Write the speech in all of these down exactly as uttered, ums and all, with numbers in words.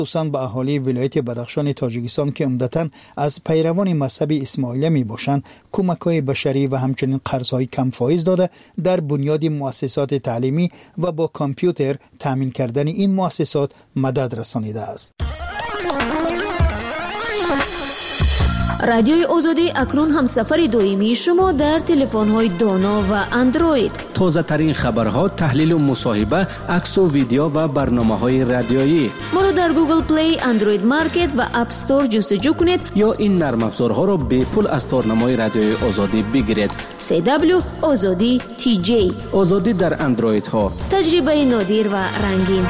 خصوصاً به اهالی ولایت بدخشان تاجیکستان که عمدتاً از پیروان مذهب اسماعیلیه میباشند کمک‌های بشری و همچنین قرض‌های کم فایز داده در بنیاد مؤسسات تعلیمی و با کامپیوتر تامین کردن این مؤسسات مدد رسانیده است. رادیوی آزادی اکنون هم سفر دائمی شما در تلفن‌های دانا و اندروید. تازه ترین خبرها، تحلیل و مصاحبه، عکس و ویدیو و برنامه‌های رادیویی. ما رو در گوگل پلی، اندروید مارکت و اپ استور جستجو کنید یا این نرم افزارها رو به پول از تارنمای رادیوی آزادی بگیرید. سی دبلیو آزادی تی جی. آزادی در اندروید ها. تجربه نادر و رنگین.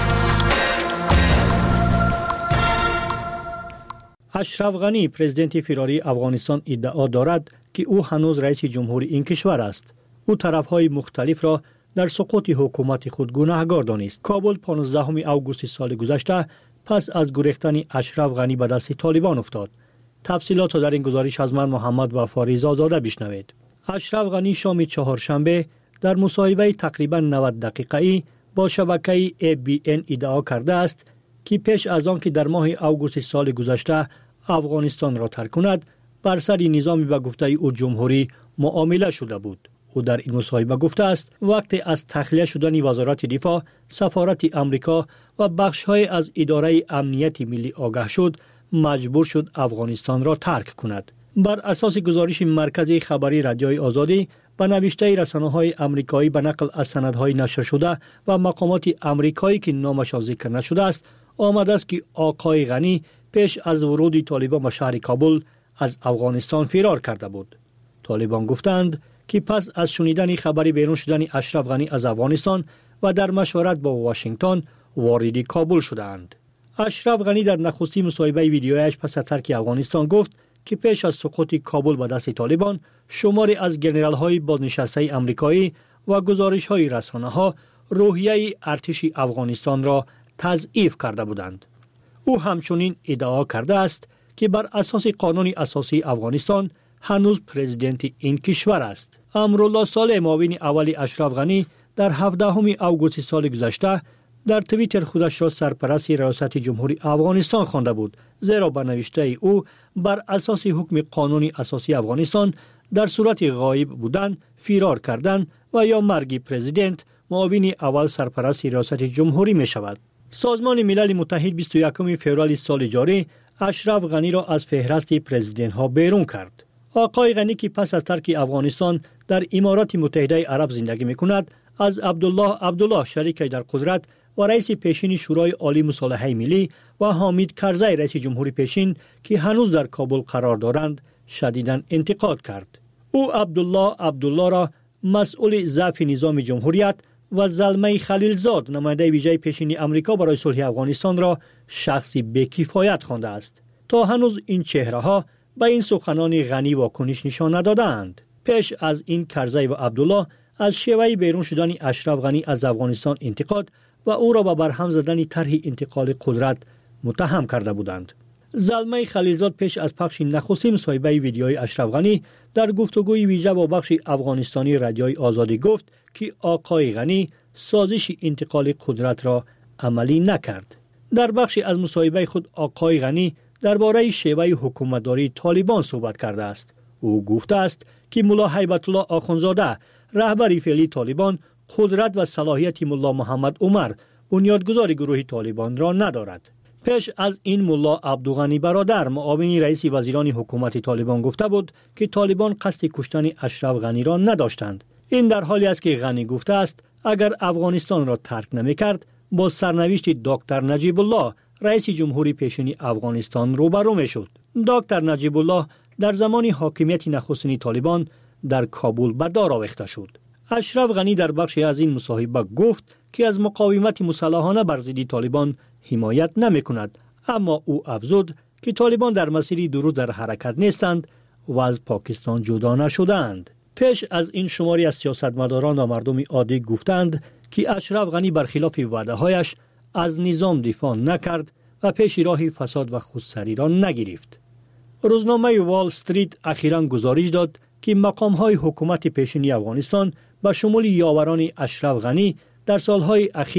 اشرف غنی پرزیدنت فدرالی افغانستان ادعا دارد که او هنوز رئیس جمهور این کشور است. او طرف‌های مختلف را در سقوط حکومت خود گناهکار دانست. کابل پانزدهم اوگوست سال گذشته پس از گریختن اشرف غنی به دست طالبان افتاد. تفصیلات را در این گزارش از من محمد وفا رضازاده بشنوید. اشرف غنی شام چهارشنبه در مصاحبه تقریباً نود دقیقه‌ای با شبکه ای بی ان ادعا کرده است که پیش از آن که در ماه اوگوست سال گذشته افغانستان را ترک کند بر سر نظامی به گفته او جمهوری معامله شده بود. او در این مصاحبه گفته است وقتی از تخلیه شدن وزارت دفاع، سفارت امریکا و بخش‌های از اداره امنیت ملی آگاه شد، مجبور شد افغانستان را ترک کند. بر اساس گزارش مرکز خبری رادیوی آزادی به نوشته رسانه‌های آمریکایی به نقل از سندهای نشر شده و مقامات آمریکایی که نامشان ذکر نشده است، آمده است که آقای غنی پیش از ورود طالبان به شهر کابل از افغانستان فرار کرده بود. طالبان گفتند که پس از شنیدن خبری بیرون شدن اشرف غنی از افغانستان و در مشورت با واشنگتن وارد کابل شدند. اشرف غنی در نخستین مصاحبه ویدیویش پس از ترک افغانستان گفت که پیش از سقوط کابل به دست طالبان شماری از جنرال‌های بازنشسته آمریکایی و گزارش‌های رسانه‌ها روحیه ارتش افغانستان را تضعیف کرده بودند. او همچنین ادعا کرده است که بر اساس قانون اساسی افغانستان هنوز پرزیدنت این کشور است. امرالله صالح معاون اول اشرف غنی در هفدهم اوگوست سال گذشته در توییتر خودش را سرپرست ریاست جمهوری افغانستان خوانده بود، زیرا به نوشته او بر اساس حکم قانون اساسی افغانستان در صورت غایب بودن، فرار کردن و یا مرگ پرزیدنت معاون اول سرپرست ریاست جمهوری می شود. سازمان ملل متحد بیست و یکم فوریه سال جاری اشرف غنی را از فهرست پرزیدنت ها بیرون کرد. آقای غنی که پس از ترک افغانستان در امارات متحده عرب زندگی می کند، از عبدالله عبدالله شریک در قدرت و رئیس پیشین شورای عالی مصالحه ملی و حامد کرزی رئیس جمهوری پیشین که هنوز در کابل قرار دارند شدیداً انتقاد کرد. او عبدالله عبدالله را مسئول ضعف نظام جمهوریت و زلمه خلیلزاد نماینده ویژه پیشین امریکا برای صلح افغانستان را شخصی بی‌کفایت خوانده است. تا هنوز این چهره ها به این سخنان غنی واکنش نشان ندادند. پیش از این کرزی و عبدالله از شیوه بیرون شدن اشرف غنی از افغانستان انتقاد و او را به برهم زدن طرح انتقال قدرت متهم کرده بودند. زلمه خلیلزاد پیش از پخش نخستین مصاحبه ویدیوی اشرف غنی در گفتگوی ویژه با بخش افغانستانی رادیوی آزادی گفت که آقای غنی سازش انتقال قدرت را عملی نکرد. در بخش از مصاحبه خود آقای غنی درباره شیوه حکومتداری طالبان صحبت کرده است. او گفته است که ملا هیبت الله آخوندزاده رهبر فعلی طالبان قدرت و صلاحیت ملا محمد عمر بنیادگذار گروه طالبان را ندارد. پیش از این ملا عبدالغنی برادر معاون رئیس وزیران حکومت طالبان گفته بود که طالبان قصد کشتن اشرف غنی را نداشتند. این در حالی است که غنی گفته است اگر افغانستان را ترک نمی‌کرد با سرنوشت دکتر نجیب الله رئیس جمهوری پیشین افغانستان روبرو می‌شد. دکتر نجیب الله در زمان حاکمیت نخستین طالبان در کابل به دار آویخته شد. اشرف غنی در بخشی از این مصاحبه گفت که از مقاومت مسلحانه بر ضد طالبان حمایت نمی‌کند، اما او افزود که طالبان در مسیر درست در حرکت نیستند و از پاکستان جدا نشدند. پیش از این شماری از سیاستمداران و مردم عادی گفتند که اشرف غنی برخلاف وعده‌هایش از نظام دفاع نکرد و پیش راه فساد و خودسری را نگرفت. روزنامه وال استریت اخیراً گزارش داد که مقام‌های حکومت پیشین افغانستان به شمول یاوران اشرف غنی در سالهای اخیر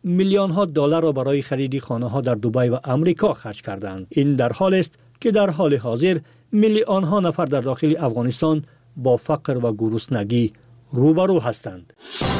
میلیون ها دلار را برای خرید خانه ها در دبی و امریکا خرج کردند. این در حال است که در حال حاضر میلیون ها نفر در داخل افغانستان با فقر و گرسنگی روبرو هستند.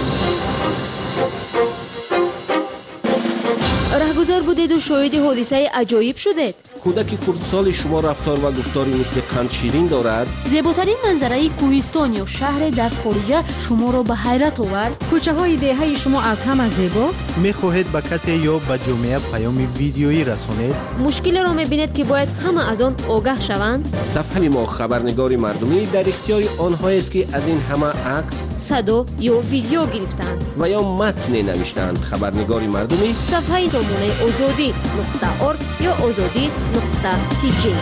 رهگذر بودید و شاهد حادثه عجایب شدید. کودک کردسال شما رفتار و گفتاری مثل قند شیرین دارد. زیباترین منظره کوهستان یا شهر در خارج شما را به حیرت آورد. کوچه های دهه شما از همه زیباست. میخواهید به کسی یا به جامعه پیام ویدیویی رسانید؟ مشکل را میبینید که باید همه از آن آگاه شوند. صفحه ما خبرنگار مردمی در اختیار آنهایی است که از این همه عکس، صدا یا ویدیو گرفتند و یا متن نوشتند. خبرنگار مردمی صفحه سامانه آزادی نقطه ارگ یا آزادی نقطه تی جی.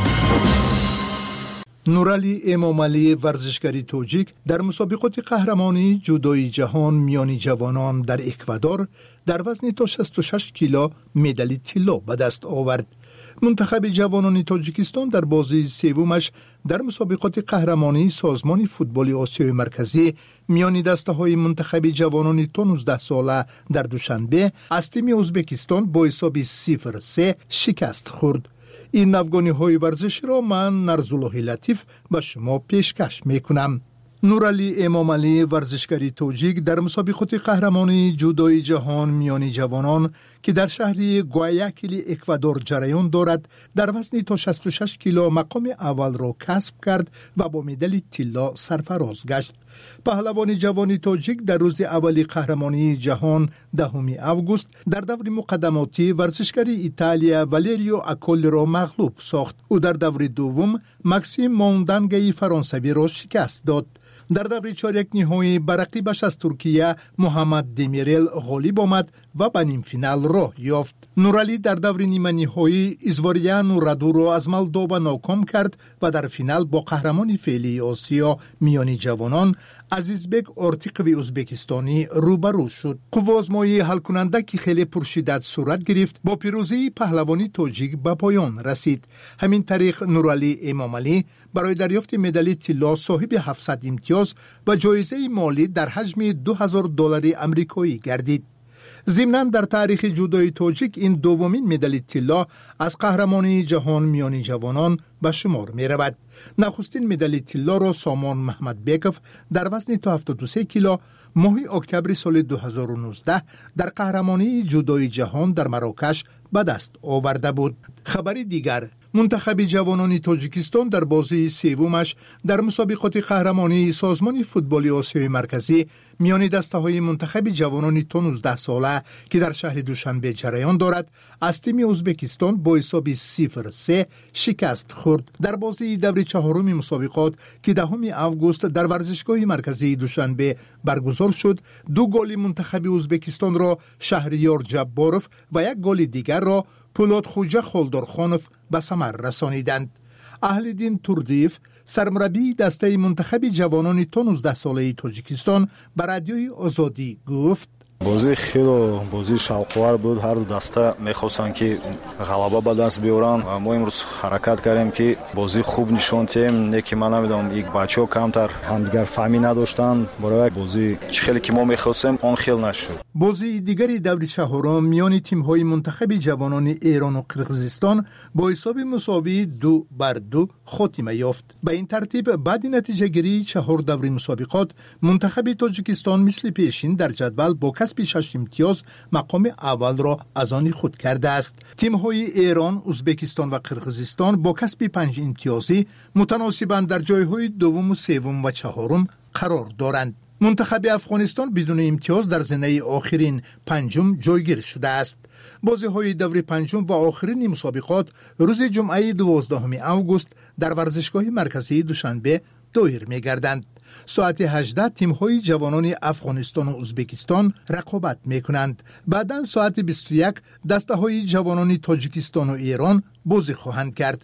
نورعلی امامعلی ورزشکاری توجیک در مسابقات قهرمانی جودوی جهان میان جوانان در اکوادور در وزن تا شصت و شش کیلو مدال طلا به دست آورد. منتخب جوانان تاجیکستان در بازی سومش در مسابقات قهرمانی سازمان فوتبال آسیای مرکزی میان دسته‌های منتخب جوانان تا نوزده ساله در دوشنبه از تیم ازبکستان با حساب صفر سه شکست خورد. این افغانی های ورزش را من نرزالله لطیف به شما پیشکش میکنم. نورعلی امامعلی ورزشکاری توجیک در مسابقات قهرمانی جودوی جهان میان جوانان که در شهر گوایاکیل اکوادور جریان دارد در وزن تا شصت و شش کیلو مقام اول را کسب کرد و با مدال طلا سرفراز گشت. پهلوان جوان تاجیک در روز اولی قهرمانی جهان دهم آگوست در دور مقدماتی ورزشکار ایتالیا والریو اکول را مغلوب ساخت. او در دور دوم ماکسیم موندانگی فرانسوی را شکست داد. در دور چهارک نهایی بر رقیبش از ترکیه محمد دمیرل غالب آمد و به نیم فینال راه یافت. نورعلی در دور نیمه نهایی ایزواریان رادو را از مولدووا ناکام کرد و در فینال با قهرمان فعلی آسیا میان جوانان عزیزبک اورتیقوی ازبکستانی روبرو شد. قوازمایی حل کننده که خیلی پرشدت صورت گرفت با پیروزی پهلوانی تاجیک به پایان رسید. همین طریق نورعلی امامعلی برای دریافت مدال طلا صاحب هفتصد امتیاز و جایزه مالی در حجم دو هزار دلار آمریکایی گردید. ضمناً در تاریخ جودوی تاجیک این دومین مدال طلا از قهرمانی جهان میان جوانان به شمار می رود. نخستین مدال طلا را سامان محمد بیکوف در وزن تا هفتاد و سه کیلو ماه اکتبر سال دو هزار و نوزده در قهرمانی جودوی جهان در مراکش به دست آورده بود. خبر دیگر، منتخب جوانان تاجیکستان در بازی سومش در مسابقات قهرمانی سازمان فوتبال آسیای مرکزی میان دسته‌های منتخب جوانان تا نوزده ساله که در شهر دوشنبه جریان دارد از تیم ازبکستان با حساب صفر سه شکست خورد. در بازی دور چهارم مسابقات که دهم آگوست در ورزشگاه مرکزی دوشنبه برگزار شد، دو گل منتخب ازبکستان را شهریار جباروف و یک گل دیگر را پولاد خوجه خالدارخانوف به ثمر رسانیدند. اهل‌دین توردیف سرمربی دسته منتخب جوانان تا نوزده ساله تاجیکستان به رادیوی آزادی گفت: بازی خیلی بازی شوق‌آور بود. هر دو دسته می‌خواستند که غلبه به دست بیارن و ما امروز حرکت کردیم که بازی خوب نشون دادیم. نه که من نمیدونم یک بچه‌ها کمتر همدیگر فهمی نداشتن. برای بازی چه خیلی که ما می‌خواستیم اون خیلی نشد. بازی دیگری دور چهارم میان تیم‌های منتخب جوانان ایران و قرقیزستان با حساب مساوی دو بر دو خاتمه یافت. به این ترتیب بعد نتیجه گیری چهار دور مسابقات منتخب تاجیکستان مثل پیشین در جدول با کسب شش امتیاز مقام اول را از آن خود کرده است. تیم‌های ایران، ازبکستان و قرقیزستان با کسب پنج امتیازی متناسباً در جایهای دوم و سوم و چهارم قرار دارند. منتخب افغانستان بدون امتیاز در زنه آخرین پنجم جایگیر شده است. بازی‌های دور پنجم و آخرین مسابقات روز جمعه دوازدهم آگوست در ورزشگاه مرکزی دوشنبه دایر می‌گردند. ساعت هجده تیم‌های جوانان افغانستان و ازبکستان رقابت می‌کنند. بعداً ساعت بیست و یک دسته‌های جوانان تاجیکستان و ایران بازی خواهند کرد.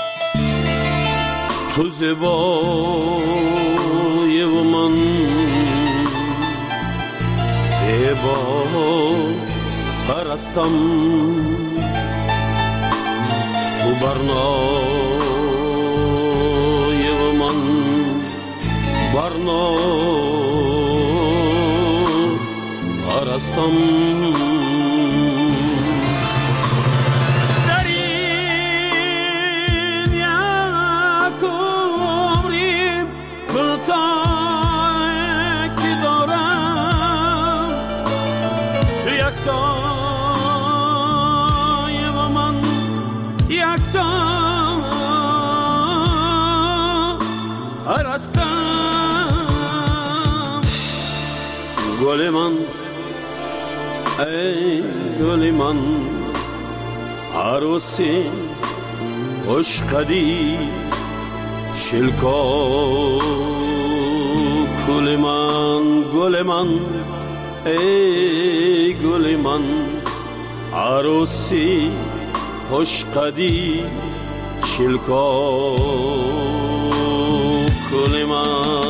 تو زیبای و من زیبا پرستم، تو برنای و من برنا پرستم. نمکدان هرستم گل من ای گل من عروسی خوش قدی شلکا گل من گل من ای گل من عروسی خوش قدی شلکا گل من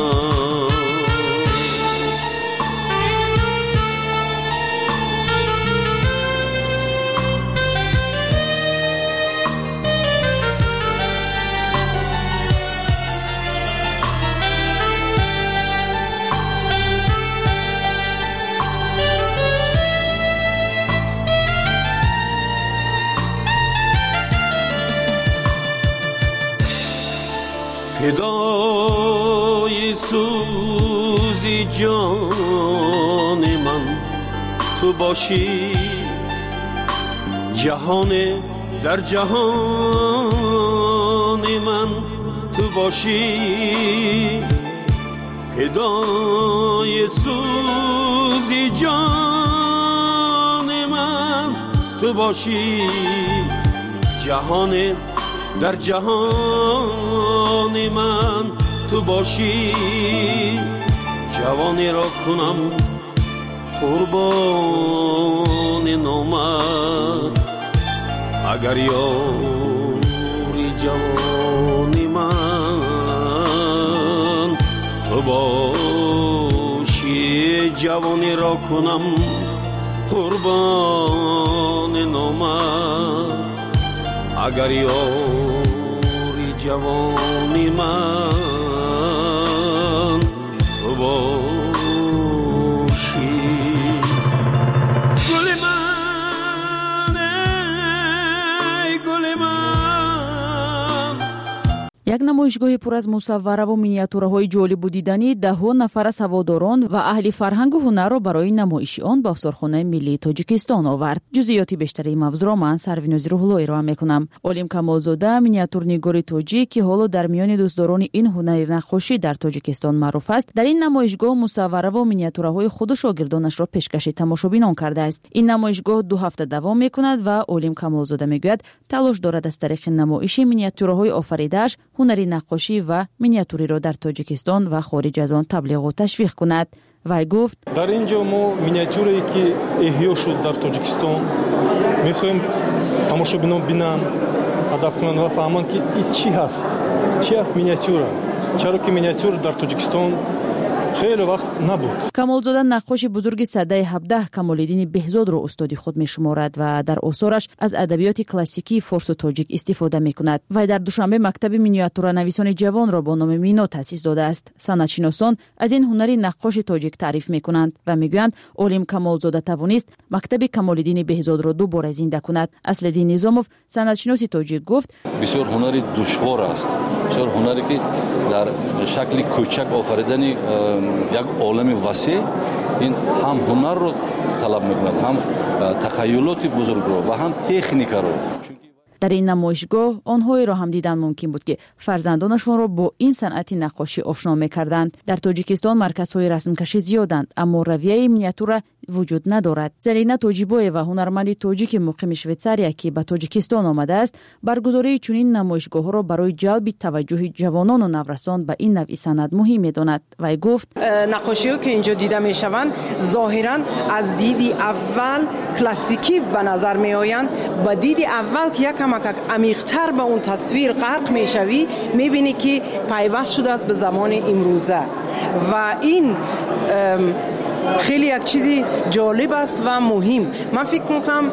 فدای سوزی جان من تو باشی جهان در جهان من تو باشی فدای سوزی جان من تو باشی جهان در جهان من تو باشی جوانی را کنم قربان نامت اگر یاری جوانی من تو باشی جوانی را کنم قربان نامت اگر یاری جوانی من تو باشی گل من ای گل من. یک نمایشگاه پر از مصوره و مینیاتورهای جالب دیدنی دهها نفر سواداران و اهل فرهنگ و هنر را برای نمایش آن به افسرخانه ملی تاجیکستان آورد. جزئیات بیشتری موضوع را من سرویناز روحلو ارائه میکنم. علیم کمالزاده مینیاتورنگار تاجیک که حالا در میان دوستداران این هنر نقاشی در تاجیکستان معروف است، در این نمایشگاه مصوره و مینیاتورهای خود و شاگردانش را پیشکش تماشابینان کرده است. این نمایشگاه دو هفته دوام میکند و علیم کمالزاده میگوید تلاش دارد از طریق نمایش مینیاتورهای آفریده‌اش هنری نقاشی و مینیاتوری را در تاجیکستان و خارج از آن تبلیغ و تشویق کند. وی گفت در اینجا ما مینیاتوری که احیا شد در تاجیکستان میخوایم تماشابینان بینن، هدف کنن و فهمن که این چی هست، چی هست مینیاتور، چرا که مینیاتور در تاجیکستان خیلی وقت نبود. کمالزاده نقاش بزرگ سده هفده کمالالدین بهزاد را استادی خود میشمارد و در آثارش از ادبیات کلاسیکی فارس و تاجیک استفاده میکند. و در دوشنبه مکتب مینیاتور نویسان جوان را با نام مینا تأسیس داده است. سندشناسان از این هنری نقاش تاجیک تعریف میکنند و میگویند علیم کمالزاده توانست مکتب کمالالدین بهزاد را دوباره زنده کند. اصلالدین نظاموف سندشناس تاجیک گفت بسیار هنری دشوار است، بسیار هنری که در شکل کوچک آفریدن یک عالم وسیع، این هم هنر رو طلب میکند، هم تخیلات بزرگ رو و هم تکنیک رو. در این نمایشگاه آنهایی را هم دیدن ممکن بود که فرزندانشان را با این صنعت نقاشی آشنا می‌کردند. در تاجیکستان مرکزهای رسمکشی زیادند اما رویه مینیاتور وجود ندارد. زرینه توجیبوی و هنرمند تاجیک مقیم شویتزاریا که به تاجیکستان آمده است، برگزاری چنین نمایشگاه را برای جلب توجه جوانان و نورسان به این نوع صنعت مهم می‌داند. و گفت نقاشی‌ها که اینجا دیده می‌شوند ظاهراً از دیدی اول کلاسیکی به نظر می‌آیند، با دیدی اول که یک کمک عمیق‌تر به اون تصویر غرق می‌شوی می‌بینی که پیوست شده است به زمان امروزه و این خیلی یک چیزی جالب است و مهم. من فکر می‌کنم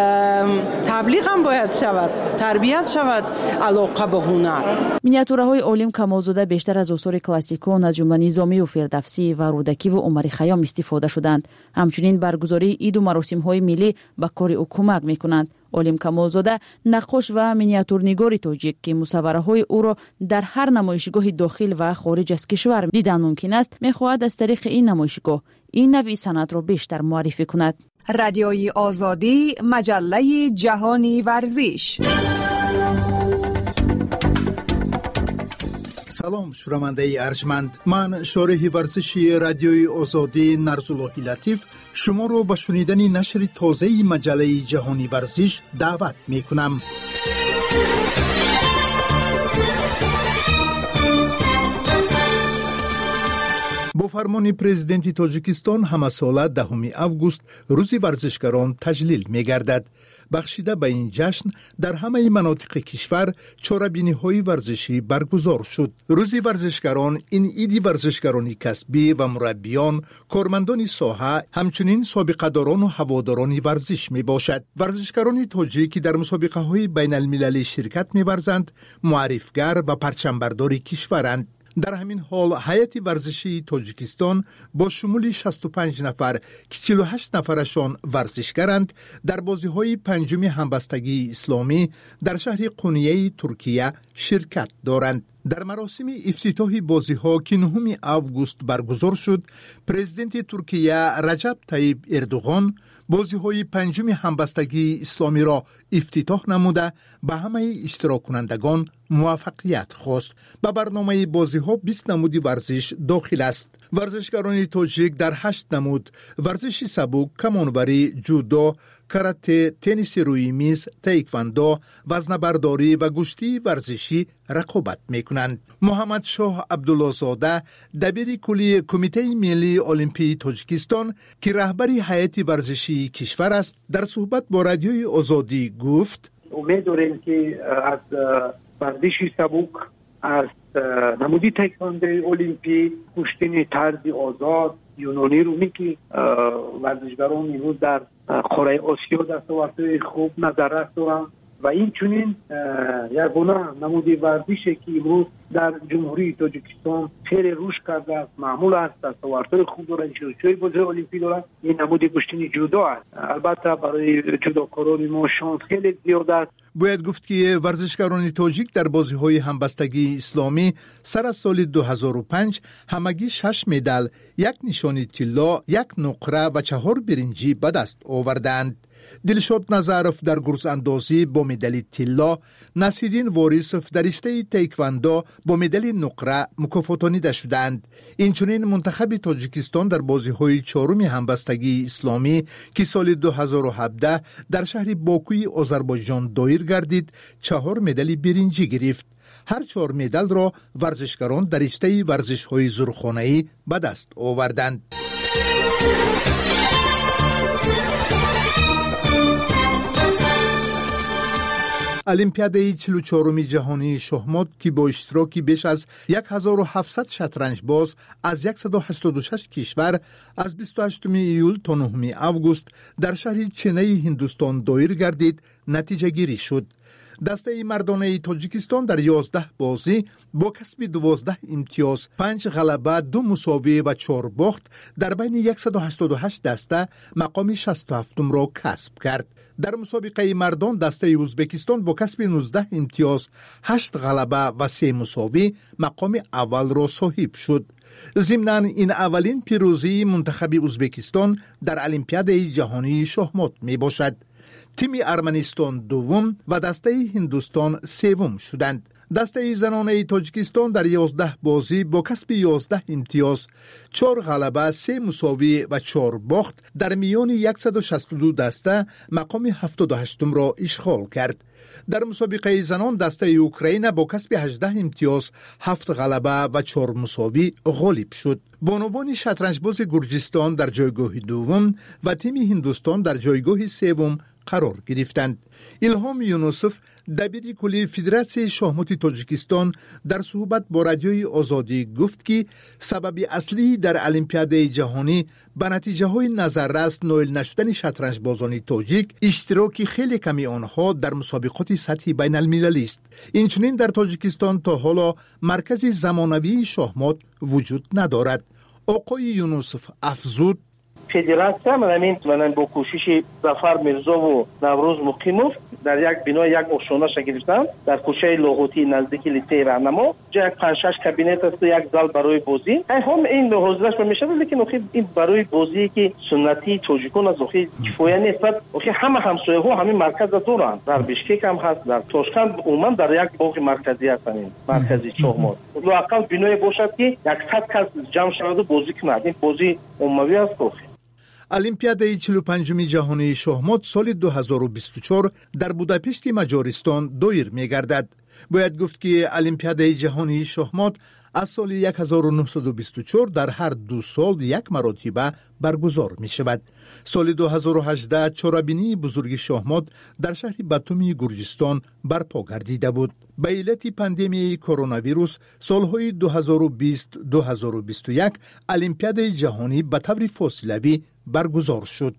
تبلیغ هم باید شود، تربیت شود علاقه به هنر. مینیاتورهای علیم کمالزاده بیشتر از آثار کلاسیکان از جمله نظامی و فردوسی و رودکی و عمر خیام استفاده شدند. همچنین برگزاری عید و مراسم‌های ملی به کار او کمک می‌کنند. علیم کمالزاده نقاش و مینیاتورنگار تاجیک که مصوره‌های او را در هر نمایشگاه داخل و خارج از کشور دیدن ممکن است، می‌خواهد از طریق این نمایشگاه این نوع صنعت را بیشتر معرفی کند. رادیوی آزادی، مجله جهانی ورزش. سلام شنونده ارجمند، من شارح ورزشی رادیوی آزادی نرزالله لطیف شما رو به شنیدن نشر تازه مجله جهانی ورزش دعوت می کنم. با فرمان پرزیدنت تاجیکستان همه ساله دهم اوگوست روز ورزشکاران تجلیل می گردد. بخشیده به این جشن در همه مناطق کشور چاره‌بینی‌های ورزشی برگزار شد. روز ورزشکاران این عید ورزشکارانی کسبی و مربیان، کارمندان ساحه، همچنین سابقه‌داران و هواداران ورزش می باشد. ورزشکاران تاجیک که در مسابقه‌های بین المللی شرکت می‌ورزند، معرفگر و پرچمبردار کشورند. در همین حال هیئت ورزشی تاجیکستان با شمول شصت و پنج نفر که چهل و هشت نفرشان ورزشکارند در بازی‌های پنجم همبستگی اسلامی در شهر قونیه ترکیه شرکت دارند. در مراسم افتتاح بازی‌ها که نهم اوگوست برگزار شد، پرزیدنت ترکیه رجب طیب اردوغان بازی‌های پنجم همبستگی اسلامی را افتتاح نموده به همه اشتراک کنندگان موفقیت خواست. به برنامه بازی‌ها بیست نمود ورزش داخل است. ورزشکاران تاجیک در هشت نمود ورزش سبک، کمانبری، جودو، کاراته، تنیس روی میز، تایکواندو، وزنه‌برداری و گشتی ورزشی رقابت می‌کنند. محمد شاه عبدالله زاده دبیر کلی کمیته ملی المپی تاجیکستان که رهبری هیئت ورزشی کشور است، در صحبت با رادیوی آزادی گفت: امید داریم که از ورزش سبک، از نمودی تایکواندو المپی، کشتی طرز آزاد، یونانی رومی که ورزشکاران امروز در قاره آسیا دستاوردهای خوب نظر دارند و این چنین یگانه نمودی ورزشی که امروز در جمهوری تاجیکستان خیلی رشد کرده است، معمول است، دستاوردهای خوب دارد، شرکت‌های بازی المپی دارد. این نمودی کشتی جودو است. البته برای جودوکاران ما شانس خیلی زیاد است. باید گفت که ورزشکاران تاجیک در بازی‌های همبستگی اسلامی سر از سال دو هزار و پنج همگی شش مدال، یک نشانی طلا، یک نقره و چهار برنجی به دست آوردند. دلشاد نظرف در گرز اندازی با مدال طلا، نصیرالدین واریسف در رشته تایکواندو با مدال نقره مکافاتانیده شدند. اینچنین منتخب تاجیکستان در بازی‌های چهارم همبستگی اسلامی که سال دو هزار و هفده در شهر باکوی آذربایجان دایر گردید، چهار مدال برنجی گرفت. هر چهار مدال را ورزشکاران در رشته ورزش‌های زورخانه‌ای به دست آوردند. المپیاد چهل و چهارم جهانی شахمات که با اشتراک بیش از هزار و هفتصد شطرنج باز از صد و هشتاد و شش کشور از بیست و هشتم ایول تا نهم اوگوست در شهر چنئی هندوستان دایر گردید، نتیجه گیری شد. دسته مردانه تاجیکستان در یازده بازی با کسب دوازده امتیاز، پنج غلبه، دو مساوی و چهار باخت در بین صد و هشتاد و هشت دسته مقام شصت و هفتم را کسب کرد. در مسابقه مردان دسته ازبکستان با کسب نوزده امتیاز، هشت غلبه و سه مساوی مقام اول را صاحب شد. ضمناً این اولین پیروزی منتخب ازبکستان در المپیاد جهانی شахمات می باشد. تیم ارمنستان دوم و دسته هندوستان سوم شدند. دسته زنانه تاجیکستان در یازده بازی با کسب یازده امتیاز، چهار غلبه، سه مساوی و چهار باخت در میان صد و شصت و دو دسته مقام هفتاد و هشتم را اشغال کرد. در مسابقه زنان دسته اوکراین با کسب هجده امتیاز، هفت غلبه و چهار مساوی غالب شد. بانوان شطرنجباز گرجستان در جایگاه دوم و تیم هندوستان در جایگاه سوم قرار گرفتند. الهام یونوسف دبیر کلی فدراسیون شахمات تاجیکستان در صحبت با رادیوی آزادی گفت که سبب اصلی در المپیاد جهانی به نتیجه های نظررس نایل نشدن شطرنج بازان تاجیک اشتراک خیلی کمی آنها در مسابقات سطحی بین المللی است. اینچنین در تاجیکستان تا حالا مرکز زمانوی شахمات وجود ندارد. آقای یونوسف افزود: فدراسیون من من با کوشش ظفر میرزا و نوروز مقیموف در یک بنای یک آشنا شکل گرفتم در کوچه لاغوتی نزدیک لیسه راهنما یک پنج شش کابینت است، یک زال برای بازی. هم این حوزهش میشه، لیکن اخی این برای بازی که سنتی تاجیکان از اخی کفایه نیست. اخی همه همسایه ها همین مرکز دارن، در بشکک هم هست، در تاشکند عموما در یک باغ مرکزی هستن، مرکزی چهارماه. لااقل بینای باشد که صد کس جمع شود و بازی کنند. این بازی عمومی است. اخی المپیادای چهل و پنجم جهانی شахمات سال دو هزار و بیست و چهار در بوداپشت مجارستان دایر می‌گردد. باید گفت که المپیادای جهانی شахمات از سال هزار و نهصد و بیست و چهار در هر دو سال یک مرتبه برگزار می شود. سال دو هزار و هجده چهاربینی بزرگ شахمات در شهر باتومی گرجستان برپا گردیده بود. به علت پاندمی کرونا ویروس سالهای دو هزار و بیست دو هزار و بیست و یک المپیادای جهانی به طور فاصلوی برگزار شد.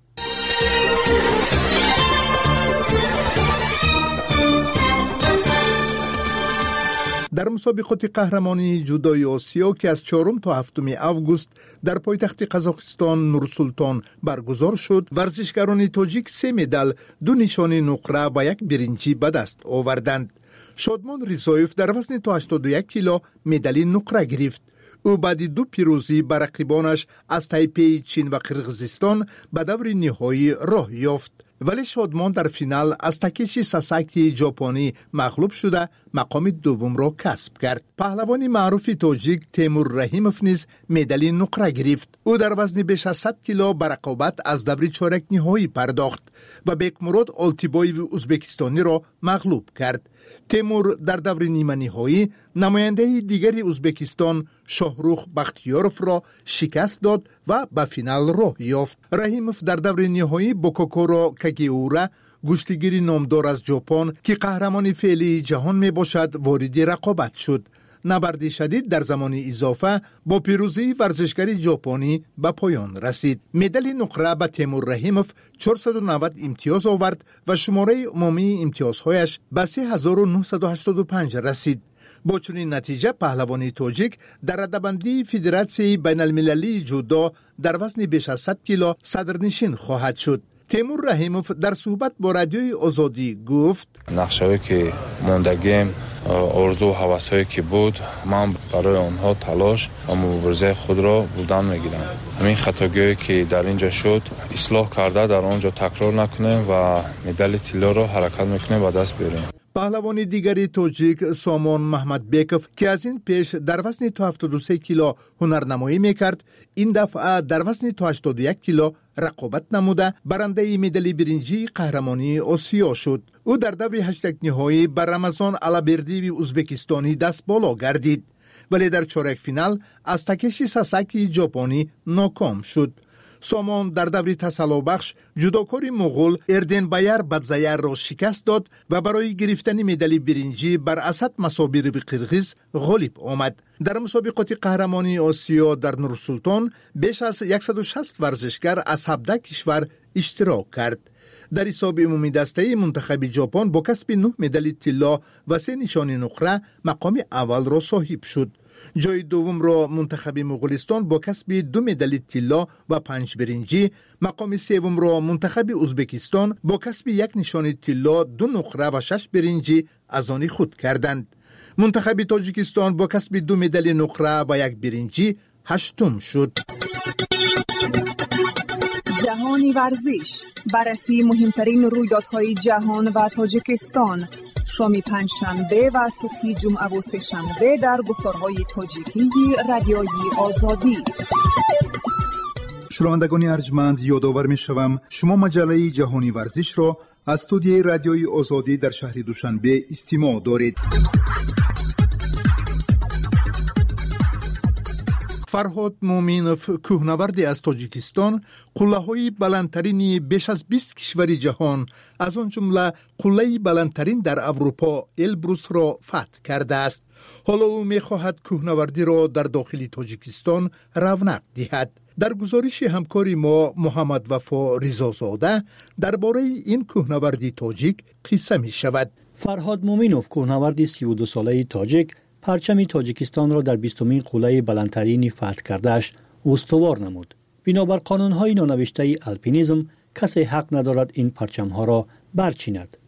در مسابقات قهرمانی جودوی آسیا که از چهارم تا هفتم آگوست در پایتخت قزاقستان نورسلطان برگزار شد، ورزشکاران تاجیک سه مدال، دو نشان نقره و یک برنجی به دست آوردند. شادمان ریزایف در وزن تا هشتاد و یک کیلو مدال نقره گرفت. او بعد دو پیروزی بر رقیبانش از تایپی چین و قرقیزستان به دور نهایی راه یافت. ولی شادمان در فینال از تاکیشی ساساکی ژاپنی مغلوب شده مقام دوم را کسب کرد. پهلوان معروف تاجیک تیمور رحیموف نیز مدال نقره گرفت. او در وزن بیش از صد کیلو به رقابت از دور چهارک نهایی پرداخت و بیکمراد آلتیبایو ازبکستانی را مغلوب کرد. تیمور در دور نیمه نهایی نماینده دیگری ازبکستان شاهروخ بختیاروف را شکست داد و به فینال راه یافت. رحیموف در دور نهایی با کوکورو کاگیورا گشتیگیر نامدار از ژاپن که قهرمان فعلی جهان می باشد وارد رقابت شد. نبرد شدید در زمان اضافه با پیروزی ورزشکاری ژاپنی به پایان رسید. مدال نقره به تیمور رحیموف چهارصد و نود امتیاز آورد و شماره عمومی امتیازهایش به سه هزار و نهصد و هشتاد و پنج رسید. با چنین نتیجه پهلوان تاجیک در رده‌بندی فدراسیون بین المللی جودو در وزن بیش از صد کیلو صدرنشین خواهد شد. تیمور رحیموف در صحبت با رادیوی آزادی گفت: نقشه‌ای که موندگیم، آرزو و هوس‌هایی که بود، من برای آنها تلاش و مبارزه خود را بودن می‌گیرم. همین خطاگیری که در اینجا شد اصلاح کرده در آنجا تکرار نکنیم و مدال طلا را حرکت می‌کنیم و دست بیاریم. پهلوان دیگری تاجیک سامان محمد بیکوف که از این پیش در وزن تا هفتاد و سه کیلو هنرنمایی میکرد، این دفعه در وزن تا هشتاد و یک کیلو رقابت نموده برنده مدال برنجی قهرمانی آسیا شد. او در دور هشتگ نهایی بر رمضان علابردی و ازبکستانی دست بالا گردید، ولی در چهارک فینال از تاکیشی ساساکی ژاپنی ناکام شد. سامان در دور تسلا بخش جودوکار مغول اردن بایر بدزایر را شکست داد و برای گرفتن مدال برنجی بر اسد مصابیر قرقیز غالب آمد. در مسابقات قهرمانی آسیا در نورسلطان بیش از صد و شصت ورزشکار از هفده کشور اشتراک کرد. در حساب عمومی دسته منتخب ژاپن با کسب نه مدال طلا و سه نشان نقره مقام اول را صاحب شد. جای دوم را منتخب مغولستان با کسب دو مدال طلا و پنج برنجی، مقام سوم را منتخب ازبکستان با کسب یک نشان طلا، دو نقره و شش برنجی از آن خود کردند. منتخب تاجیکستان با کسب دو مدال نقره و یک برنجی هشتم شد. جهانی ورزش، بررسی مهمترین رویدادهای جهان و تاجیکستان، شام پنجشنبه و صبح جمعه و سه‌شنبه در گفتارهای تاجیکی رادیویی آزادی. شنوندگان ارجمند، یادآور می‌شوم شما مجله جهانی ورزش را از استودیوی رادیویی آزادی در شهر دوشنبه استماع دارید. فرهاد مومینوف کوهنورد از تاجیکستان قله‌های بلندترین بیش از بیست کشور جهان از آن جمله قله بلندترین در اروپا البروس را فتح کرده است. حالا او می‌خواهد کوهنوردی را در داخل تاجیکستان رونق دهد. در گزارش همکار ما محمد وفا رضازاده درباره این کوهنوردی تاجیک قصه می‌شود. فرهاد مومینوف کوهنورد سی و دو ساله تاجیک پرچم تاجیکستان را در بیستمین قله بلندترین فتح کرده‌اش استوار نمود. بنابر قانون‌های نانوشته الپینیسم کسی حق ندارد این پرچم‌ها را برچیند.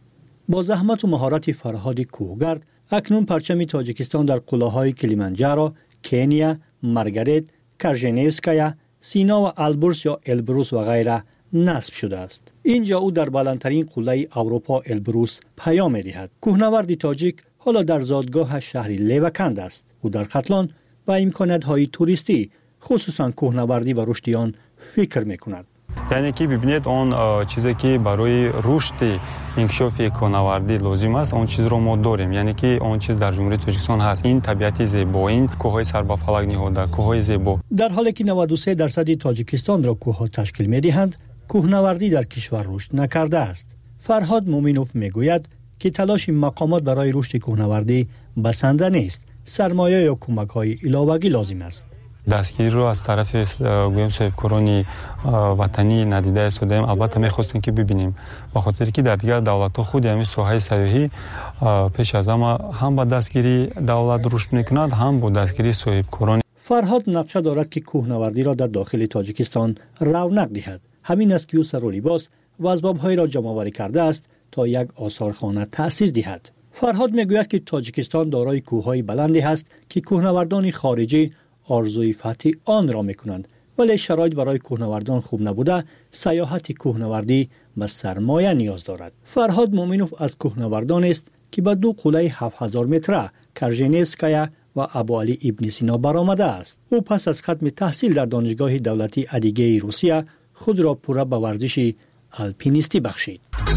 با زحمت و مهارت فرهاد کوهگرد اکنون پرچم تاجیکستان در قله‌های کلیمانجارو، کنیا، مارگارت، کرژنیوسکایا، سینا و البرز یا البروس و غیره نصب شده است. اینجا او در بلندترین قله اروپا البروس پیام می‌دهد. کوهنورد تاجیک حالا در زادگاه شهر لیوکند است. او در ختلان با امکانات‌های توریستی خصوصا کوهنوردی و رشد آن فکر می‌کند. یعنی که ببینید اون چیزی که برای رشد انکشاف کوهنوردی لازم است اون چیز رو ما داریم. یعنی که اون چیز در جمهوری تاجیکستان هست. این طبیعت زیبا، این کوههای سر به فلک نهاده، کوههای زیبا. در حالی که نود و سه درصد تاجیکستان را کوه‌ها تشکیل می‌دهند، کوهنوردی در کشور رشد نکرده است. فرهاد مومینوف میگوید که تلاش مقامات برای رشد کوهنوردی بسنده نیست. سرمایه یا کمک‌های علاوه‌ای لازم است. دستگیری رو از طرف گویم صاحبکاران وطنی ندیده استادیم. البته می‌خواستیم که ببینیم به خاطر که در دیگر دولت‌ها خود همین ساحه سیاحی پیش از همه هم با دستگیری دولت رشد می‌کند هم با دستگیری صاحبکاران. فرهاد نقشه دارد که کوهنوردی را در داخل تاجیکستان رونق دهد. همین است که او سر و لباس و اسباب‌های را جمع‌آوری کرده است تا یک آثارخانه تأسیس دهد. فرهاد میگوید که تاجیکستان دارای کوه‌های بلندی است که کوهنوردان خارجی آرزوی فتح آن را میکنند، ولی شرایط برای کوهنوردان خوب نبوده سیاحت کوهنوردی به سرمایه نیاز دارد. فرهاد مومینوف از کوهنوردان است که به دو قله هفت هزار متره کرژنیوسکایا و ابو علی ابن سینا برآمده است. او پس از ختم تحصیل در دانشگاه دولتی ادیگه روسیه خود را پوره به ورزش الپینیستی بخشید.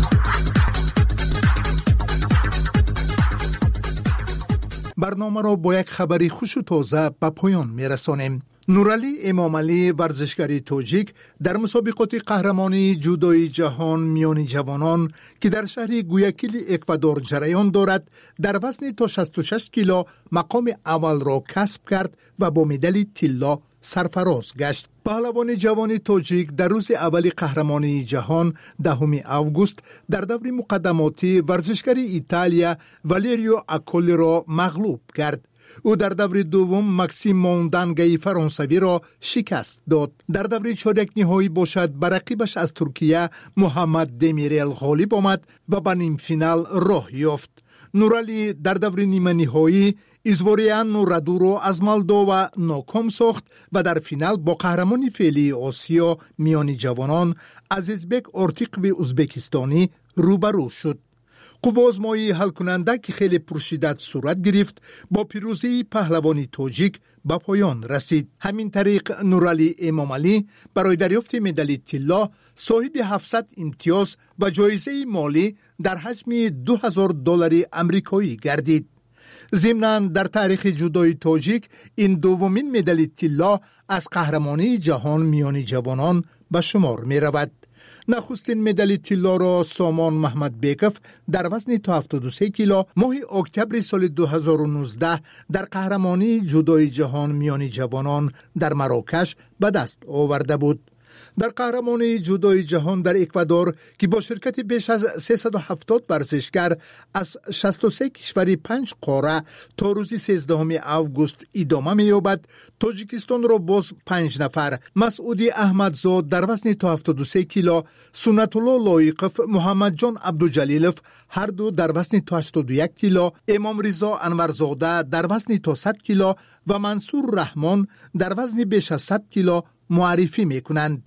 برنامه را با یک خبری خوش و تازه به پایان می‌رسانیم. نورعلی امامعلی ورزشکاری تاجیک در مسابقات قهرمانی جودوی جهان میان جوانان که در شهر گویاکیل اکوادور جریان دارد در وزن تا شصت و شش کیلو مقام اول را کسب کرد و با مدال طلا سرفراز گشت. پهلوان جوان تاجیک در روز اول قهرمانی جهان دهم آگوست در دور مقدماتی ورزشکار ایتالیا والیریو اکولی را مغلوب کرد. او در دور دوم مکسیم موندانگی فرانسوی را شکست داد. در دور چهارده نهایی باشد بر رقیبش از ترکیه محمد دمیریل غالب آمد و به نیم فینال راه یافت. نورعلی در دور نیمه نهایی ایزواریان رادو را از مالدووا ناکام ساخت و در فینال با قهرمان فعلی آسیا میان جوانان عزیزبک اورتیقوی ازبکستانی روبرو شد. قوازمایی حل کننده که خیلی پرشدت صورت گرفت با پیروزی پهلوانی تاجیک به پایان رسید. همین طریق نورعلی امامعلی برای دریافت مدال طلا صاحب هفتصد امتیاز و جایزه مالی در حجم دو هزار دلار آمریکایی گردید. ضمناً در تاریخ جودوی تاجیک این دومین مدال طلا از قهرمانی جهان میان جوانان به شمار می رود. نخستین مدال طلا را سامان محمد بیکف در وزن تا هفتاد و سه کیلو ماه اکتبر سال دو هزار و نوزده در قهرمانی جودوی جهان میان جوانان در مراکش به دست آورده بود. در قهرمانی جودوی جهان در اکوادور که با شرکت بیش از سیصد و هفتاد ورزشکار از شصت و سه کشور پنج قاره تا روز سیزدهم آگوست ادامه می‌یابد، تاجیکستان را باز پنج نفر مسعودی احمدزاد در وزن تا هفتاد و سه کیلو، سنت الله لایقف، محمد جان عبدالجلیلوف هر دو در وزن تا هشتاد و یک کیلو، امام رضا انورزاده در وزن تا صد کیلو و منصور رحمان در وزن بیش از صد کیلو معرفی میکنند.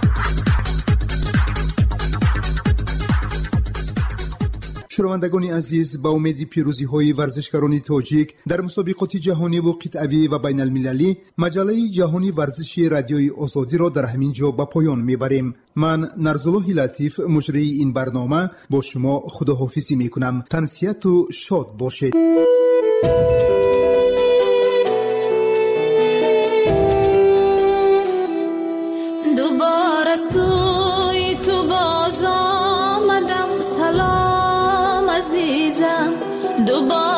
شنوندگان عزیز، با امید پیروزی های ورزشکاران تاجیک در مسابقات جهانی و قطعی و بین المللی، مجله جهانی ورزشی رادیوی آزادی را در همین جا به پایان میبریم. من نرزالله لطیف مجری این برنامه با شما خداحافظی میکنم. تنسیت و شاد باشید. سوی تو باز آمدم، سلام عزیزم، دوباره